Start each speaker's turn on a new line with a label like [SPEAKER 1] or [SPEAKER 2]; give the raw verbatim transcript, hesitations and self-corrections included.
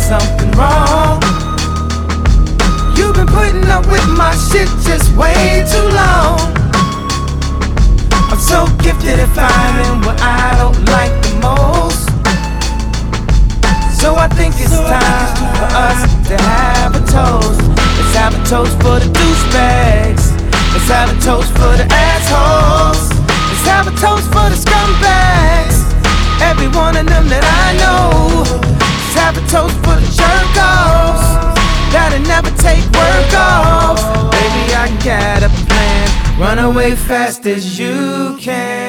[SPEAKER 1] something wrong. You've been putting up with my shit just way too long. I'm so gifted at finding what I don't like the most. So I think it's time for us to have a toast. Let's have a toast for the douchebags. Let's have a toast for the assholes. Let's have a toast for the scumbags. Every one of them that I know. Let's have a toast for the jerk-offs that'll never take work off. Baby, I got a plan. Run away fast as you can.